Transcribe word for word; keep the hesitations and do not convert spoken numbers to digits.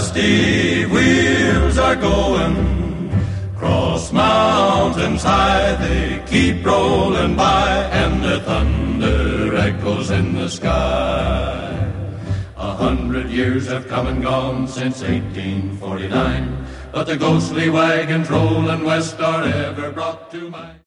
rusty wheels are going. Cross mountains high, they keep rolling by, and the thunder echoes in the sky. A hundred years have come and gone since eighteen forty-nine, but the ghostly wagons rolling west are ever brought to mind.